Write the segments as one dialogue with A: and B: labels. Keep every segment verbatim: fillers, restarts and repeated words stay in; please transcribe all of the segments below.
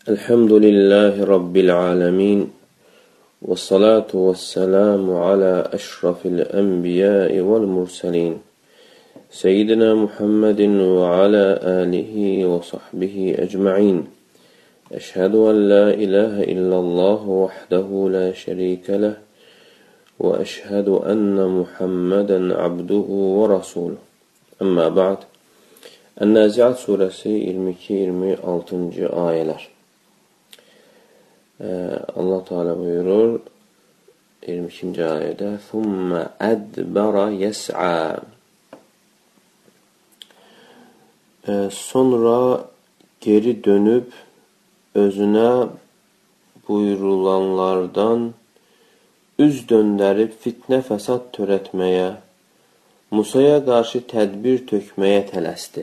A: Elhamdülillahi Rabbil alemin. Ve salatu ve selamu ala eşrafil enbiyai vel mursalin. Seyyidina Muhammedin ve ala alihi ve sahbihi ecma'in. Eşhedü en la ilahe illallah vahdehu la şerike leh. Ve eşhedü enne Muhammeden abduhu ve rasuluh. Amma ba'd. En-Nazi'at suresi iyirmi iki iyirmi altı. ayələr. Allah Teala buyurur iyirmi ikinci ayədə "Thumma adbara yes'a." Sonra geri dönüb özünə buyurulanlardan üz döndərib fitnə fəsad törətməyə, Musaya qarşı tədbir tökməyə tələsdi.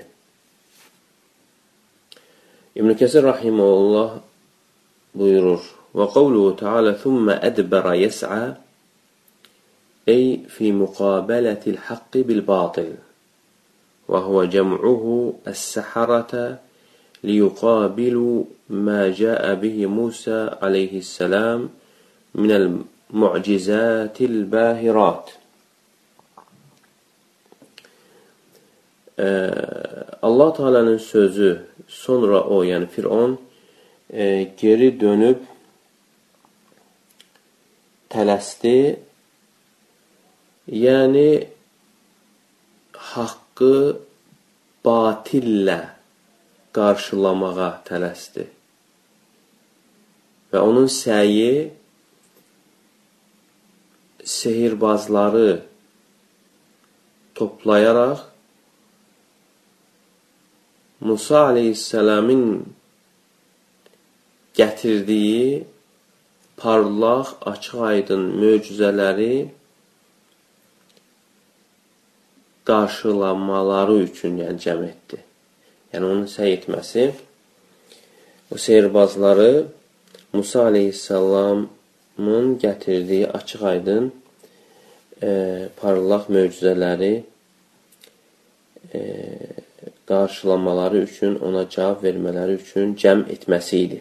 A: İbn Kəsir rahimehullah buyurur: "Və qavluhu Teala thumma adbara yes'a" ey fi muqabelətil haqqi bil batil. Və huve cem'uhu es-saharata liyuqabilu ma ja'a bihi Musa aleyhisselam minel mu'cizatil bahirat. Allah Teala'nın sözü sonra o, yəni Firon e, geri dönüb tələsdi, yəni haqqı batillə qarşılamağa tələsdi. Və onun səyi sehirbazları toplayaraq Musa aleyhisselamın gətirdiyi parlaq, açıq-aydın möcüzələri qarşılamaları üçün, yəni cəm etdi. Yəni onun səy etməsi, o sehirbazları Musa aleyhisselamın gətirdiyi açıq-aydın e, parlaq möcüzələri e, qarşılamaları üçün, ona cavab vermələri üçün cəm etməsi idi.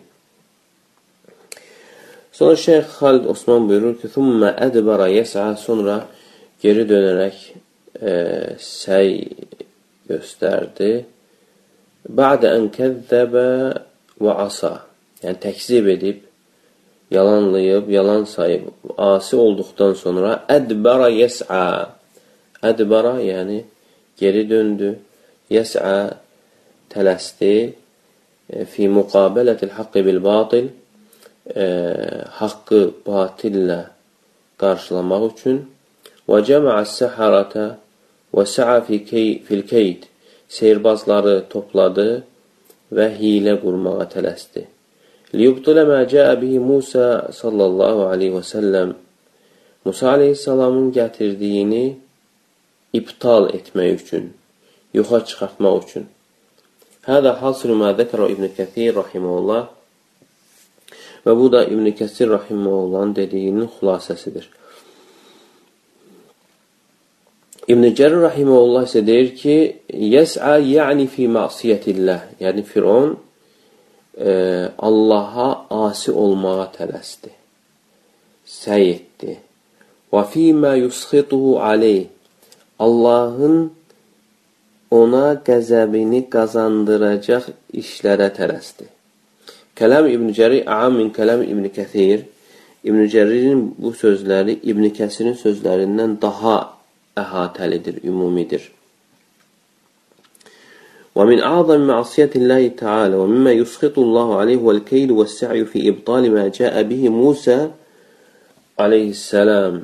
A: Sonra Şeyx Xalid Osman buyurur ki, "Thumma adbara yes'a", sonra geri dönərək e, səy göstərdi. "Ba'de en kezzebe ve asa", yəni təkzib edib, yalanlayıb, yalan sayıb, asi olduqdan sonra adbara yes'a. Adbara yəni geri döndü. Yes'a tələsdi. Fi muqabelətil haqqi bil batil, e, haqqı batillə qarşılamaq üçün. Və cəma'as səharata və sa'a fil keyd, seyirbazları topladı və hilə qurmağa tələsdi. Liyubtila mə cəə bihi Musa sallallahu aleyhi və səlləm, Musa aleyhisselamın gətirdiyini iptal etmək üçün, yoxa çıxartmaq üçün. Hədə hasr mə zəkərə İbn Kəsir rahimehullah. Və bu da İbn Kəsir rahimehullahın dediyinin xülasəsidir. İbn Cərir rahimehullah isə deyir ki, yes'a yəni fi ma'siyyətillah, yəni Firon e, Allaha asi olmağa tələsdi, səy etdi. Və fīmə yusxituhu aleyh, Allahın ona qəzəbini qazandıracaq işlərə tələsdi. Kəlam İbn Cərir a'am min kəlam İbn Kəsir. İbn Cəririn bu sözləri İbn Kəsirin sözlərindən daha əhatəlidir, ümumidir. Və min a'zam ma'siyyətillahi ta'ala və mimmə yusxitullahu aleyhi vəl-keyl vəs-sə'yu fi ibtali mə cəə bihi Musa aleyhisselam.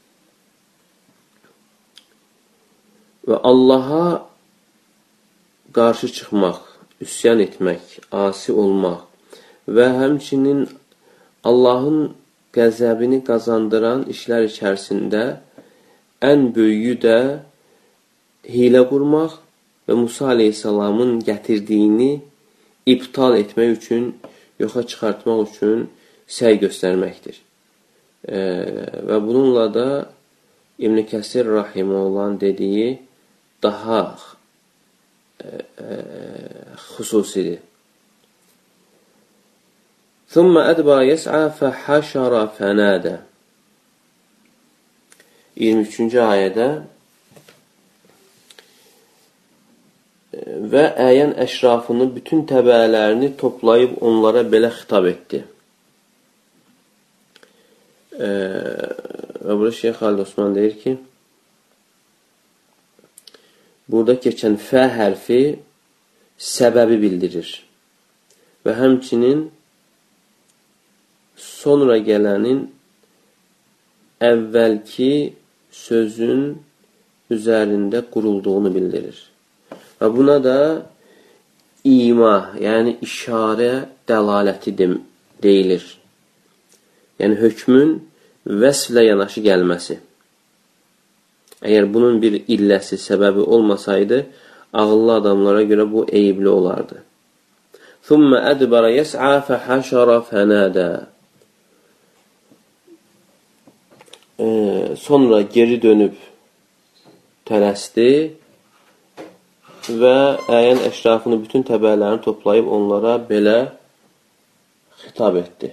A: Və Allaha qarşı çıxmaq, üsyan etmək, asi olmaq və həmçinin Allahın qəzəbini qazandıran işlər içərisində ən böyüyü də hilə qurmaq və Musa aleyhisselamın gətirdiyini iptal etmək üçün, yoxa çıxartmaq üçün səy göstərməkdir. E, və bununla da İbn Kəsir rahimehullahın dediyi daha e, e, xüsusidir. ثُمَّ أَدْبَرَ يَسْعَى فَحَشَرَ فَنَادَى. iyirmi üçüncü ayədə və əyən əşrafını, bütün təbəələrini toplayıb onlara belə xitab etdi. E, və burada Şeyx Xalid Osman deyir ki, burada keçən fə hərfi səbəbi bildirir və həmçinin sonra gələnin əvvəlki sözün üzərində qurulduğunu bildirir. Və buna da ima, yəni işarə dəlaləti deyilir. Yəni hökmün vəsflə yanaşı gəlməsi. Əgər bunun bir illəsi, səbəbi olmasaydı, ağıllı adamlara görə bu eyibli olardı. ثُمَّ أَدْبَرَ يَسْعَى فَحَشَرَ فَنَادَى. Ee, sonra geri dönüb tələsdi və əyən əşrafını, bütün təbəələrini toplayıb onlara belə xitab etdi.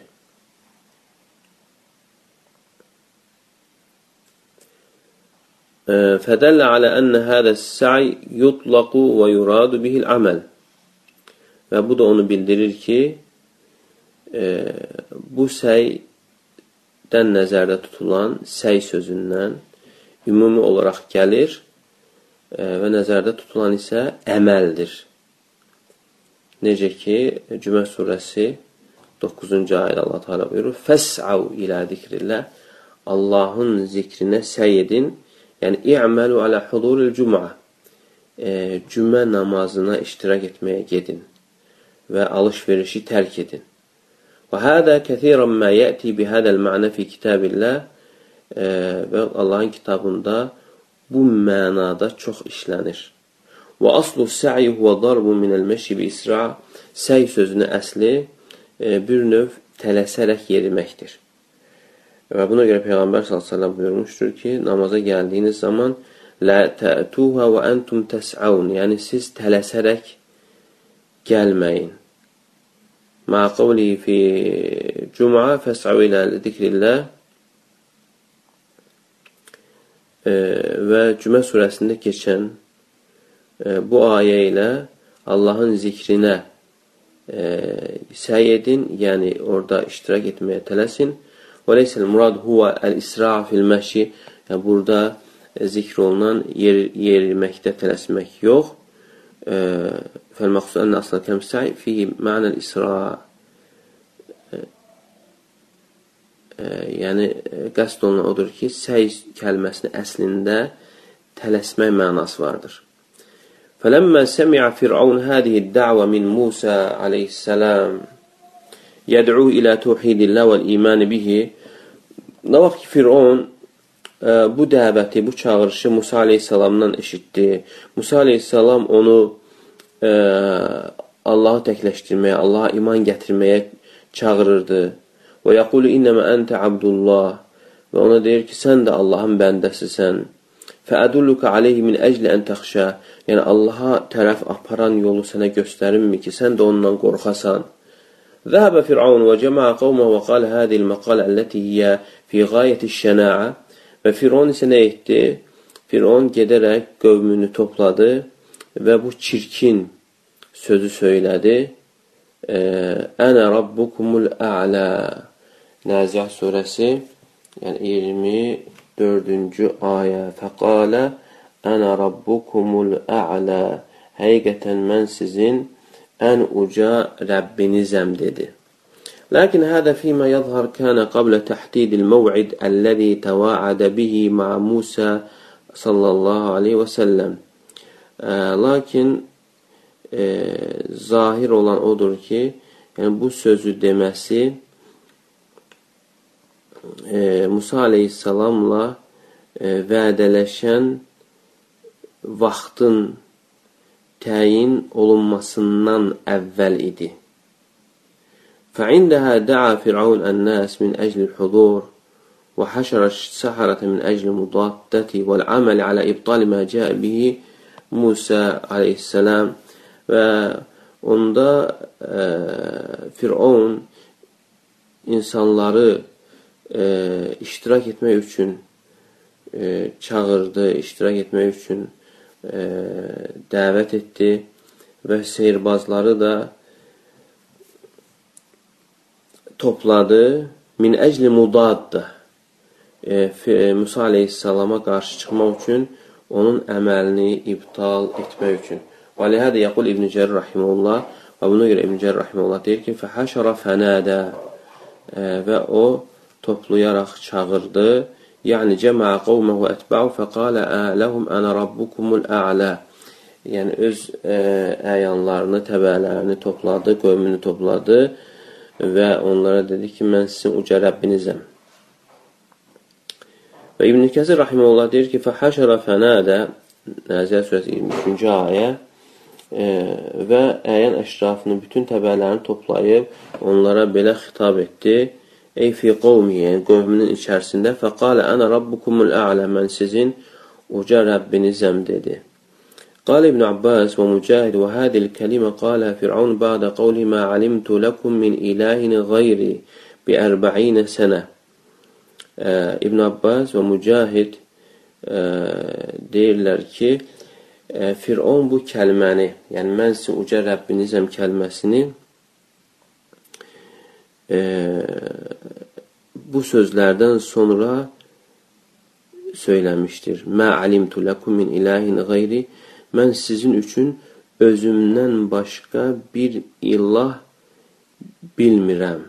A: فَدَلَّ عَلَى أَنَّ هَذَا السَّعْيِ يُطْلَقُ وَيُرَادُ بِهِ الْعَمَلِ. Və bu da onu bildirir ki, e, bu səydən nəzərdə tutulan səy sözündən ümumi olaraq gəlir e, və nəzərdə tutulan isə əməldir. Necə ki, Cümə surəsi doqquzuncu ayədə Allah Teala buyurur: "Fəs'au ilə zikrillah." Allahın zikrinə səy edin. Yəni i'malu ala huduril cum'a. E, cümə namazına iştirak etməyə gedin və alış-verişi tərk edin. Və hada kəsiran ma yati bi hadal ma'na fi kitabillah. E, və Allahın kitabında bu mənada çox işlənir. Və aslu sa'i huwa darbu min al-mashi bi isra'. Səy sözünün əsli e, bir növ tələsərək yeriməkdir. Və buna görə Peyğəmbər sallallahu əleyhi və səlləm buyurmuşdur ki, namaza gəldiyiniz zaman la ta'tuha wa antum tas'aun, yəni siz tələsərək gəlməyin. Ma qawli fi Cum'a fas'au ila zikrillah. E, və Cümə surəsində keçən e, bu ayə ilə Allahın zikrinə e, səy edin, yəni orada iştirak etməyə tələsin. Və leysəl murad huwa el-isra' fil-məşi. Yəni burada e, zikr olunan yer, yeriməkdə tələsmək yox. Fəl-məqsud ənə asla kəmsəy fihi mənəl isra'. E, e, yəni qəsd olunan odur ki, səy kəlməsinin əslində tələsmək mənası vardır. فَلَمَّا سَمِعَ فِرْعَوْنَ هَذِهِ الدَّعْوَ مِنْ مُوسَى عَلَيْهِ السَّلَامِ يَدْعُو إِلَى تَوْحِيدِ اللَّهِ وَالْإِيمَانِ بِهِ. Nə vaxt ki, Firon e, bu dəvəti, bu çağırışı Musa aleyhissalamdan eşitdi. Musa aleyhissalam onu e, Allahı təkləşdirməyə, Allaha iman gətirməyə çağırırdı. Və yəqulu innəmə əntə abdullah. Və ona deyir ki, sən də Allahın bəndəsisən. Fəədulluka aleyhi min əcli ən təxşə. Yəni, Allaha tərəf aparan yolu sənə göstərinmi ki, sən də ondan qorxasan. ذهب فرعون وجمع قومه وقال هذه المقالة التي هي في غاية الشناعة. Və Firon isə nə etdi? Firon gedərək qövmünü topladı və bu çirkin sözü söylədi. Ənə rabbukumul a'la. Nəziyyət surəsi yəni iyirmi dördüncü ayə. Fəqalə ənə rabbukumul a'la. Həqiqətən mən sizin ən uca Rəbbinizəm dedi. Lakin hədə fīmə yəzhər kənə qablə təhdidil məv'id əlləzi təvaədə bihi ma'a Musa sallallahu aleyhi və səlləm. Lakin e, zahir olan odur ki, yəni bu sözü deməsi e, Musa aleyhissalamla e, vədələşən vaxtın təyin olunmasından əvvəl idi. فعندها دعا فرعون الناس من أجل الحضور وحشر السحرة من أجل المضادة والعمل على إبطال ما جاء به Musa aleyhisselam. Və onda e, Firon insanları e, iştirak etmək üçün e, çağırdı, iştirak etmək üçün e, dəvət etdi və sehirbazları da topladı. Min əcli mudadda e, Musa aleyhissalama qarşı çıxmaq üçün, onun əməlini ibtal etmək üçün. Və lihədə yəqul İbn-i Cərir rahimehullah, və buna görə İbn-i Cərir rahimehullah deyir ki, fəhəşərə fənədə e, və o toplayaraq çağırdı. Yəni cəmə qavməhu ətbəu fəqalə ələhum ənə rabbukumul ə'lə. Yəni öz e, əyanlarını, təbələrini topladı, qövmünü topladı və onlara dedi ki, mən sizin uca Rəbbinizəm. Və İbn-i Kəsir rahimehullah deyir ki, fəhəşərə fənədə, Nəziyyət surəsi iyirmi üçüncü ayə e, və əyan əşrafını, bütün təbələrini toplayıb onlara belə xitab etdi. Ey fi qovmi, yəni qövmünün içərisində, fəqalə ənə rabbukumul ə'lə, mən sizin uca Rəbbinizəm dedi. قال ابن عباس ومجاهد وهذه الكلمة قالها فرعون بعد قوله ما علمت لكم من إله غيري بأربعين سنة. İbn Abbas və Mücahid e, deyirlər ki, e, Firon bu kəlməni, yəni mən sizin uca Rəbbinizəm kəlməsini e, bu sözlərdən sonra söyləmişdir. Mə alimtu lakum min ilahin gayri, mən sizin üçün özümdən başqa bir ilah bilmirəm.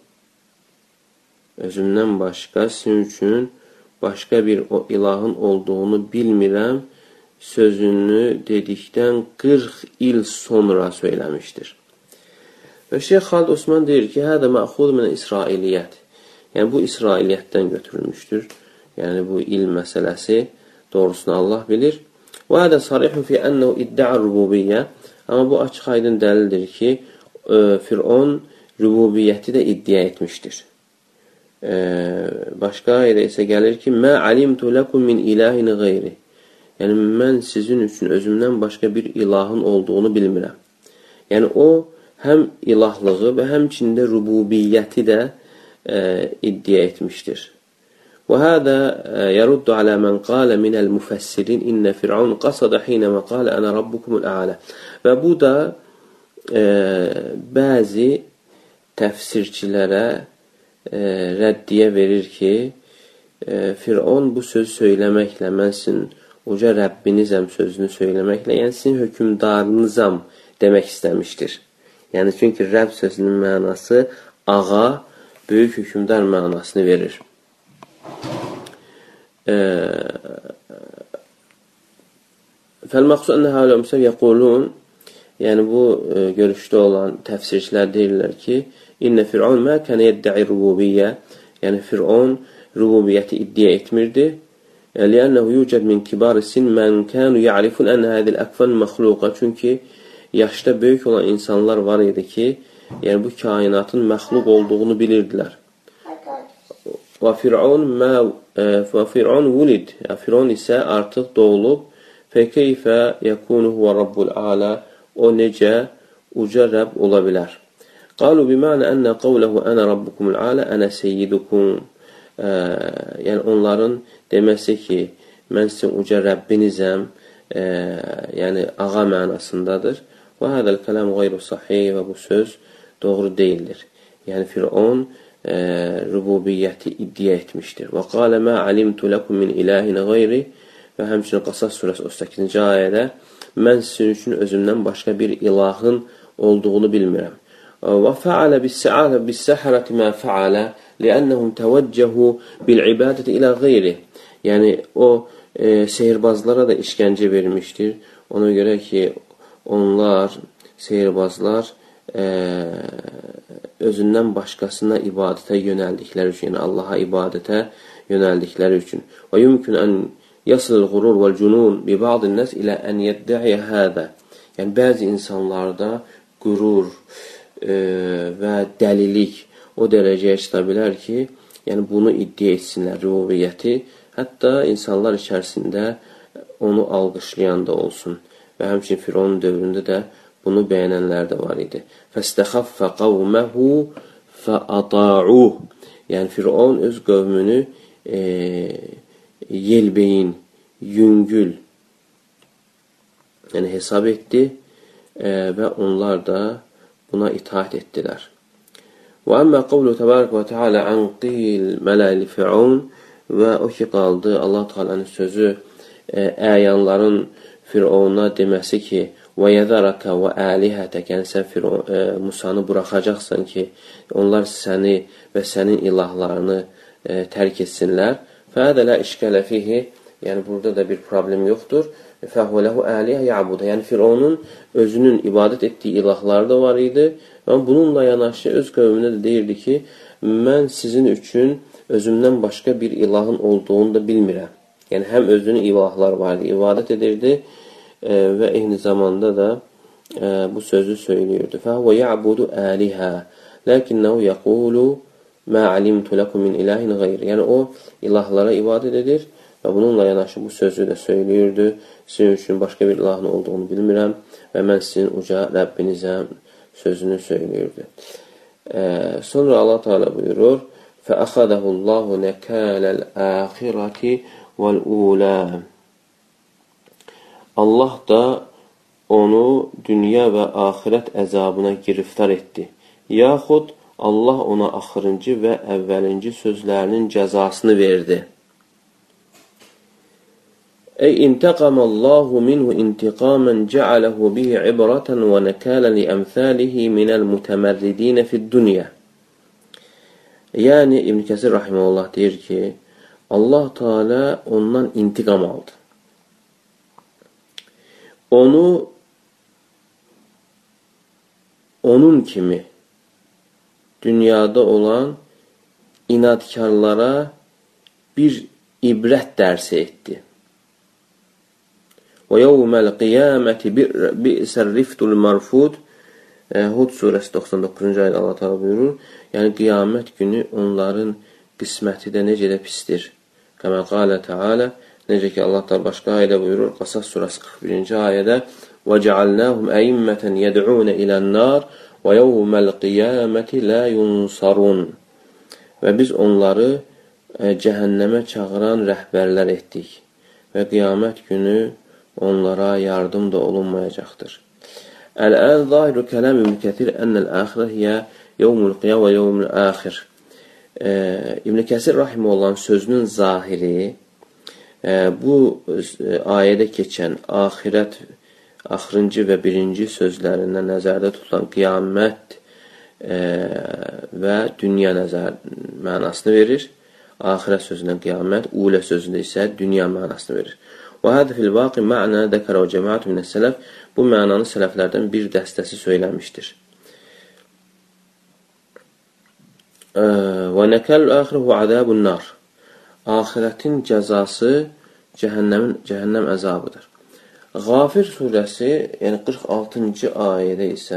A: Özümdən başqa sizin üçün başqa bir o ilahın olduğunu bilmirəm sözünü dedikdən qırx il sonra söyləmişdir. Və Şeyx Xalid Osman deyir ki, hədə məxud min İsrailiyyət. Yəni bu İsrailiyyətdən götürülmüşdür. Yəni bu il məsələsi doğrusunu Allah bilir. Və hədə sarihun fi ənəhu idda'a rububiyyə. Amma bu açıq aydın dəlildir ki, e, Firon rububiyyəti də iddia etmişdir. E, başqa ayədə isə gəlir ki, mə alimtu lakum min ilahin gayri. Yəni mən sizin üçün özümdən başqa bir ilahın olduğunu bilmirəm. Yəni o həm ilahlığı və həmçində rububiyyəti də e, iddia etmişdir. وهذا يرد على من قال من المفسرين إن فرعون قصد حينما قال أنا ربكم الأعلى. Və bu da e, bəzi təfsirçilərə e, rəddiyə verir ki, e, Firon bu sözü söyləməklə, mən sizin uca Rəbbinizəm sözünü söyləməklə, yəni sizin hökümdarınızam demək istəmişdir. Yəni çünki Rəbb sözünün mənası ağa, böyük hökümdar mənasını verir. Fəl-məqsud ənə hələ müsəv yəqulun, yəni bu e, görüşdə olan təfsirçilər deyirlər ki, İnnə Fir'un mə kənə yəddə'i rububiyyə, yəni Fir'un rububiyyəti iddia etmirdi. Ləənnəhu yücəd min kibar-ı sin mən kənu ya'rifun ənə hədil əkfən məxluqa, çünki yaşda böyük olan insanlar var idi ki, yəni bu kainatın məxluq olduğunu bilirdilər. Və Fir'un mə və Fir'un vulid, Fir'un isə artıq doğulub. Fəkeyfə yəkunu huvə rabbul alə, o necə uca Rəbb ola bilər. Qalu bimənə ənə qavləhu ənə rabbukumul alə, ənə seyyidukum. Yəni onların deməsi ki, mən sizin uca Rəbbinizəm, e, yəni ağa mənasındadır. Və hədəl kələm qeyru sahih, və bu söz doğru deyildir. Yəni Fir'un e, rububiyyəti iddia etmişdir. Və qalə mə alimtu lakum min ilahin gayri, və həmçinin Qasas surəsi otuz səkkizinci ayədə mən sizin üçün özümdən başqa bir ilahın olduğunu bilmirəm. Və fəalə bis-sə'alə bis-səhərəti mə fəalə li'annəhum təvəccəhu bil-ibadəti ilə qeyri. Yəni o e, sehirbazlara da işgəncə vermişdir. Ona görə ki, onlar, sehirbazlar e, özündən başqasına ibadətə yönəldikləri üçün, yəni Allaha ibadətə yönəldikləri üçün. Və yumkün ən yasıl qurur və cunun bi ba'dın nas ilə ən yəddə'i hədə. Yəni bəzi insanlarda qürur e, və dəlilik o dərəcəyə çıxa bilər ki, yəni bunu iddia etsinlər, rububiyyəti, hətta insanlar içərisində onu alqışlayan da olsun. Və həmçinin Fironun dövründə də bunu bəyənənlər də var idi. Fəstəxaffə qavməhu فَأَطَاعُوهُ. Yəni, Firon öz qövmünü e, yelbeyin, yüngül yəni, hesab etdi e, və onlar da buna itaat etdilər. وَأَمَّا قَوْلُ تَبَارَكَ وَتَعَالَى عَنْ قِيلْ مَلَى لِفِرْعَوْنَ və o ki qaldı Allah Teala'nın sözü e, əyanların Firavuna deməsi ki وَيَذَرَكَ وَآلِهَتَكَ yəni sən Firavun, e, Musanı buraxacaqsan ki onlar səni və sənin ilahlarını e, tərk etsinlər. فَهَذَا لَا إِشْكَلَ فِيهِ yəni burada da bir problem yoxdur. فَهُوَ لَهُ آلِهَ يَعْبُدَ yəni Firavunun özünün ibadət etdiyi ilahları da var idi. Amma bununla yanaşı öz qövmünə də deyirdi ki, mən sizin üçün özümdən başqa bir ilahın olduğunu da bilmirəm. Yəni, həm özünün ilahları var idi, ibadət edirdi e, və eyni zamanda da e, bu sözü söylüyordu. فَهُوَ يَعْبُدُ آلِهَا لَكِنَّهُ يَقُولُ مَا عَلِمْتُ لَكُمْ مِنْ إِلَٰهٍ غَيْرِ yəni, o ilahlara ibadət edir və bununla yanaşı bu sözü də söylüyordu. Sizin üçün başqa bir ilahın olduğunu bilmirəm və mən sizin uca Rəbbinizəm sözünü söylüyordu. Ee, sonra Allah Teala buyurur فَأَخَذَهُ اللّٰهُ نَكَالَ الْآخِرَةِ وَالْعُولَى Allah da onu dünya və axirət əzabına giriftar etdi. Yaxud Allah ona axırıncı və əvvəlinci sözlərinin cəzasını verdi. Ey intaqamallahu minhu intiqaman ja'alahu bihi ibratan və nakalan li amsalihi minal mutamarridin fi'd-dunya. Yəni İbn Kəsir rahimehullah deyir ki, Allah Teala ondan intiqam aldı. Onu onun kimi dünyada olan inadkarlara bir ibrət dərsi etdi. Və yevməl qiyaməti bi'sər riftul marfud Hud surəsi doxsan doqquzuncu ayədə Allah Teala buyurur. Yəni qiyamət günü onların qisməti də necə də pisdir. Kəmə qalə Teala necə ki Allah Teala başqa ayədə buyurur. Qasas surəsi qırx birinci ayədə və cealnahum əimmətən yəd'unə ilən-nar və yevməl qiyaməti la yunsarun. Və biz onları cəhənnəmə çağıran rəhbərlər etdik və qiyamət günü onlara yardım da olunmayacaqdır. Əl-ən zahiru kələm İbn Kəsir ənəl axirə hiyə yevmul qiyam və yevmul axir. İbn Kəsir rahimehullahın sözünün zahiri bu ayədə keçən axirət, axırıncı və birinci sözlərindən nəzərdə tutulan qiyamət və dünya nəzər mənasını verir. Axirət sözündən qiyamət, ulə sözündə isə dünya mənasını verir. Və hədə fil vaqi mə'nə dəkərə və cəmaətü minəs-sələf bu mənanı sələflərdən bir dəstəsi söyləmişdir. Və nəkəl əxirə və əzəbun nar. Axirətin cəzası cəhənnəmin, cəhənnəm əzabıdır. Qafir surəsi, yəni qırx altıncı ayədə isə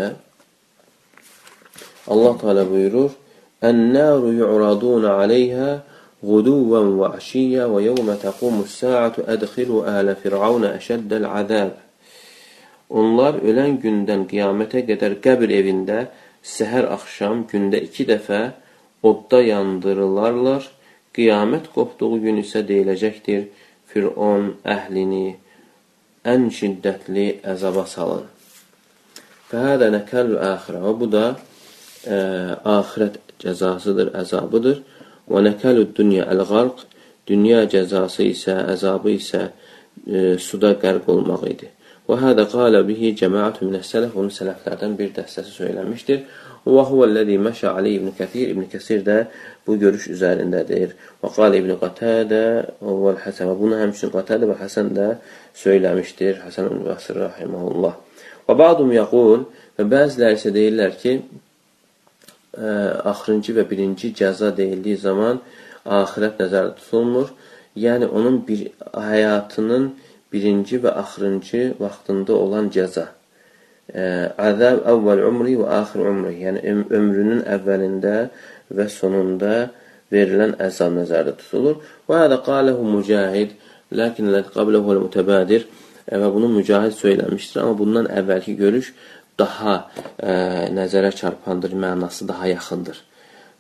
A: Allah Teala buyurur: "Ən-naru yu'raduna aleyha guduwan və aşiyya və yevmə təqumus-sa'atu adkhilu ahla fir'auna ashaddal azab." Onlar ölən gündən qiyamətə qədər qəbr evində səhər axşam gündə iki dəfə odda yandırılarlar. Qiyamət qopduğu gün isə deyiləcəkdir: Fir'on əhlini ən şiddətli əzaba salın. Fəhədə nəkəl əxirə. Və bu da ə, axirət cəzasıdır, əzabıdır. Və nəkəlü dünya əl-qarq. Dünya cəzası isə, əzabı isə ə, suda qərq olmaq idi. Və hədə qalə bihi cəmaətü minəs-sələf. Onun sələflərdən bir dəstəsi söyləmişdir. Və huvəl-ləzi məşə aleyh İbn Kəsir. İbn Kəsir də bu görüş üzərindədir. Və qalə İbn Qatadə və Həsən. Və bunu həmçinin Qatadə və Həsən də söyləmişdir. Həsən Ül-Basri rahiməhullah. Və ba'dum yəqul və bəziləri isə deyirlər ki, ə, axırıncı və birinci cəza deyildiyi zaman axirət nəzərdə tutulmur. Yəni onun bir həyatının birinci və axırıncı vaxtında olan cəza. Əzəb əvvəl umri və axir umri. Yəni ömrünün əvvəlində və sonunda verilən əzab nəzərdə tutulur. Və hədə qaləhu mücahid, lakin ləd qabləhu əl-mütəbədir. Və bunu mücahid söyləmişdir, amma bundan əvvəlki görüş daha ə, nəzərə çarpandır, mənası daha yaxındır.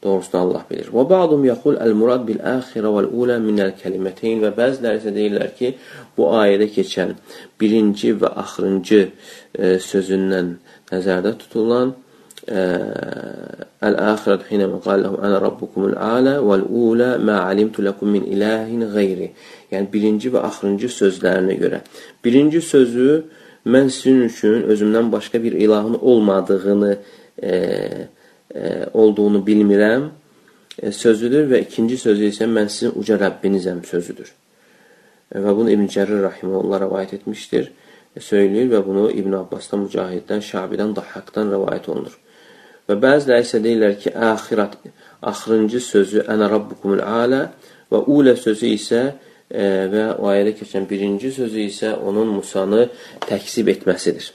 A: Doğrusunu Allah bilir. Və ba'dum yəqul əl-murad bil-əxirə vəl-ulə minəl-kəliməteyn və bəziləri isə deyirlər ki, bu ayədə keçən birinci və axırıncı e, sözündən nəzərdə tutulan əl-əxirət hinə məqalləhum ənə rabbukumul alə vəl-ulə mə alimtu ləkum min ilahin qeyri. Yəni, birinci və axırıncı sözlərinə görə. Birinci sözü mən sizin üçün özümdən başqa bir ilahın olmadığını e, e, olduğunu bilmirəm e, sözüdür və ikinci sözü isə mən sizin uca Rəbbinizəm sözüdür. E, və bunu İbn Cərir Rahiməhullah rəvayət etmişdir, e, söyləyir və bunu İbn Abbasdan, Mücahiddən, Şabidən, Dahhaqdan rəvayət olunur. Və bəziləri isə deyirlər ki, əxirət, axırıncı sözü ənə rabbukumul alə və ulə sözü isə e, və o ayədə keçən birinci sözü isə onun Musanı təksib etməsidir.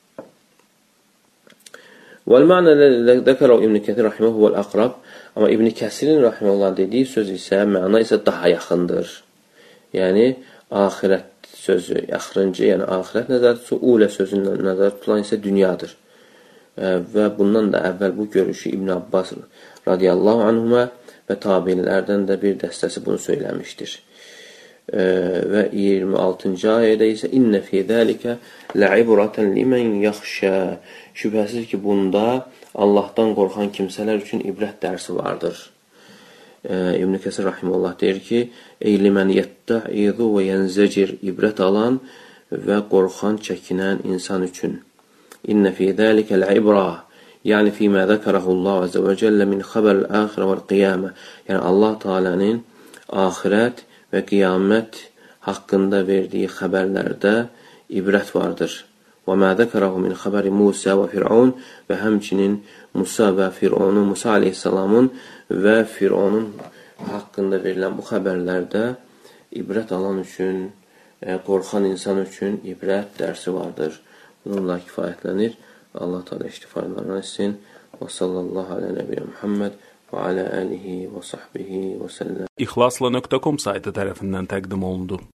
A: Vəl-mə'nə zəkərəv İbn Kəthir Rahiməhü vəl-əqrab. Amma İbn Kəsirin Rahiməhullah dediyi söz isə, məna isə daha yaxındır. Yəni, axirət sözü, axırıncı, yəni axirət nəzərdə tutulan, ulə sözündən nəzərdə tutulan isə dünyadır. Və bundan da əvvəl bu görüşü İbn Abbas radiyallahu anhuma və tabiinlərdən də bir dəstəsi bunu söyləmişdir. E, və iyirmi altıncı ayədə isə İnnə fī zəlikə lə'ibrətən limən yaxşə. Şübhəsiz ki, bunda Allahdan qorxan kimsələr üçün ibrət dərsi vardır. E, İbn Kəsir Rahimullah deyir ki, ey limən yəttə'idu və yənzəcir, ibrət alan və qorxan, çəkinən insan üçün. İnnə fī zəlikə lə'ibrə, yəni fīmə zəkərəhullah əzə və cəllə min xəbər-əl-əxirə vəl-qiyamə. Yəni, Allah Teala'nın axirət və qiyamət haqqında verdiyi xəbərlərdə ibrət vardır. Və mə zəkərəhu min xəbəri Musa və Fir'un və həmçinin Musa və Fir'unun, Musa aleyhissalamın və Fir'unun haqqında verilən bu xəbərlərdə ibrət alan üçün, qorxan insan üçün ibrət dərsi vardır. Bununla kifayətlənir. Allah Teala iştifalarına etsin. Və sallallahu alə nəbiyyə Muhammed və alə əlihi və sahbihi və səlləm.
B: İxlasla nöqtə com saytı tərəfindən təqdim olundu.